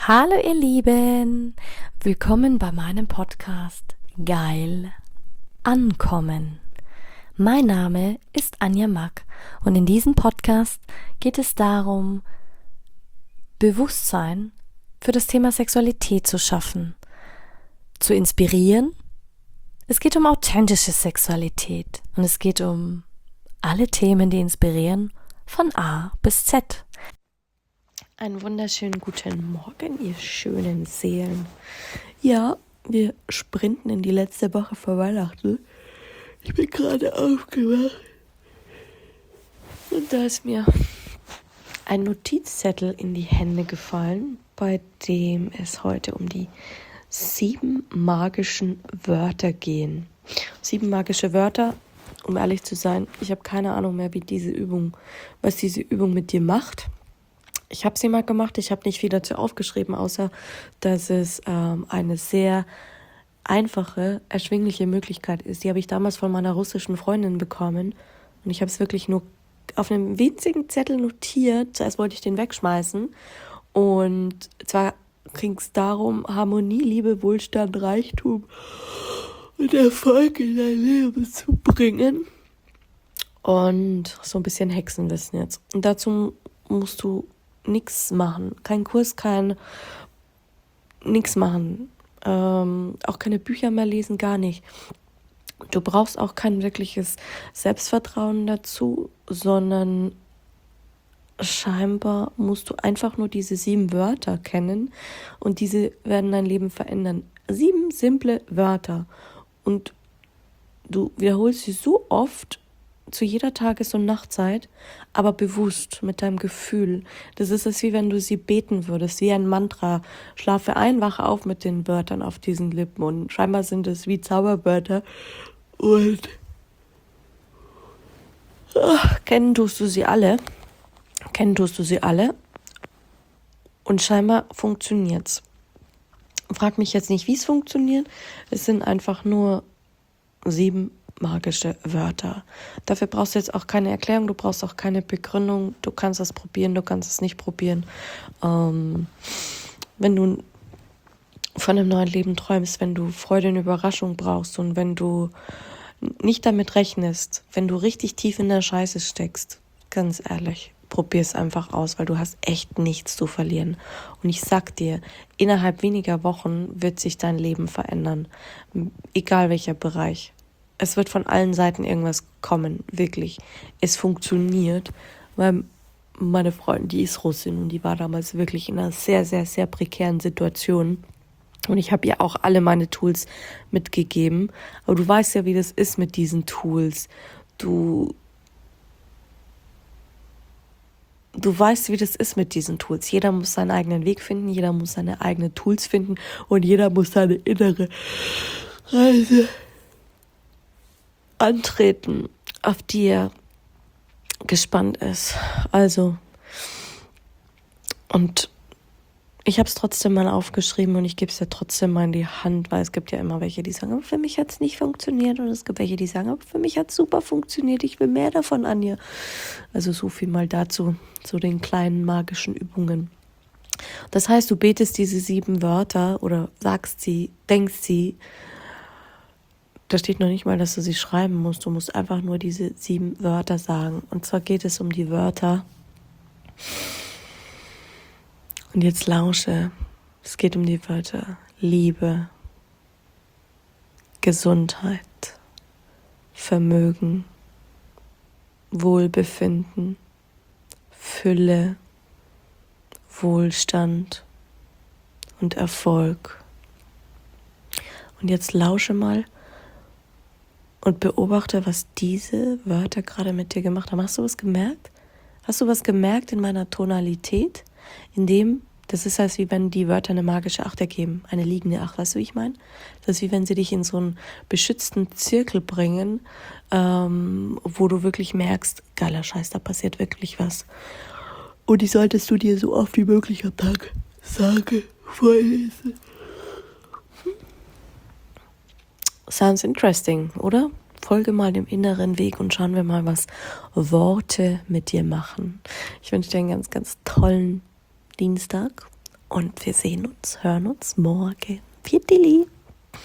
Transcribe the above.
Hallo ihr Lieben, willkommen bei meinem Podcast Geil Ankommen. Mein Name ist Anja Mack und in diesem Podcast geht es darum, Bewusstsein für das Thema Sexualität zu schaffen, zu inspirieren. Es geht um authentische Sexualität und es geht um alle Themen, die inspirieren, von A bis Z. Einen wunderschönen guten Morgen, ihr schönen Seelen. Ja, wir sprinten in die letzte Woche vor Weihnachten. Ich bin gerade aufgewacht. Und da ist mir ein Notizzettel in die Hände gefallen, bei dem es heute um die 7 magischen Wörter gehen. 7 magische Wörter, um ehrlich zu sein, ich habe keine Ahnung mehr, was diese Übung mit dir macht. Ich habe sie mal gemacht, ich habe nicht viel dazu aufgeschrieben, außer dass es eine sehr einfache, erschwingliche Möglichkeit ist. Die habe ich damals von meiner russischen Freundin bekommen und ich habe es wirklich nur auf einem winzigen Zettel notiert. Zuerst wollte ich den wegschmeißen und zwar ging es darum, Harmonie, Liebe, Wohlstand, Reichtum und Erfolg in dein Leben zu bringen und so ein bisschen Hexenwissen jetzt. Und dazu musst du nichts machen, kein Kurs, nichts machen, auch keine Bücher mehr lesen, gar nicht. Du brauchst auch kein wirkliches Selbstvertrauen dazu, sondern scheinbar musst du einfach nur diese 7 Wörter kennen und diese werden dein Leben verändern. 7 simple Wörter und du wiederholst sie so oft, zu jeder Tages- und Nachtzeit, aber bewusst mit deinem Gefühl. Das ist es, wie wenn du sie beten würdest, wie ein Mantra. Schlafe ein, wache auf mit den Wörtern auf diesen Lippen und scheinbar sind es wie Zauberwörter und kennen tust du sie alle und scheinbar funktioniert's. Frag mich jetzt nicht, wie es funktioniert. Es sind einfach nur 7 magische Wörter. Dafür brauchst du jetzt auch keine Erklärung, du brauchst auch keine Begründung. Du kannst das probieren, du kannst es nicht probieren. Wenn du von einem neuen Leben träumst, wenn du Freude und Überraschung brauchst und wenn du nicht damit rechnest, wenn du richtig tief in der Scheiße steckst, ganz ehrlich, probier es einfach aus, weil du hast echt nichts zu verlieren. Und ich sag dir, innerhalb weniger Wochen wird sich dein Leben verändern. Egal welcher Bereich. Es wird von allen Seiten irgendwas kommen, wirklich. Es funktioniert, weil meine Freundin, die ist Russin und die war damals wirklich in einer sehr, sehr, sehr prekären Situation. Und ich habe ihr auch alle meine Tools mitgegeben. Aber du weißt ja, wie das ist mit diesen Tools. Du weißt, wie das ist mit diesen Tools. Jeder muss seinen eigenen Weg finden, jeder muss seine eigenen Tools finden und jeder muss seine innere Reise antreten, auf die er gespannt ist. Also, und ich habe es trotzdem mal aufgeschrieben und ich gebe es ja trotzdem mal in die Hand, weil es gibt ja immer welche, die sagen, aber für mich hat es nicht funktioniert und es gibt welche, die sagen, aber für mich hat es super funktioniert, ich will mehr davon, Anja. Also so viel mal dazu, zu den kleinen magischen Übungen. Das heißt, du betest diese 7 Wörter oder sagst sie, denkst sie. Da steht noch nicht mal, dass du sie schreiben musst. Du musst einfach nur diese 7 Wörter sagen. Und zwar geht es um die Wörter. Und jetzt lausche. Es geht um die Wörter Liebe, Gesundheit, Vermögen, Wohlbefinden, Fülle, Wohlstand und Erfolg. Und jetzt lausche mal und beobachte, was diese Wörter gerade mit dir gemacht haben. Hast du was gemerkt? Hast du was gemerkt in meiner Tonalität? Das ist wie wenn die Wörter eine magische 8 ergeben, eine liegende 8, weißt du, wie ich meine? Das ist wie wenn sie dich in so einen beschützten Zirkel bringen, wo du wirklich merkst, geiler Scheiß, da passiert wirklich was. Und die solltest du dir so oft wie möglich am Tag sagen, vorlesen. Sounds interesting, oder? Folge mal dem inneren Weg und schauen wir mal, was Worte mit dir machen. Ich wünsche dir einen ganz, ganz tollen Dienstag Und wir sehen uns, hören uns morgen. Viert Dilli.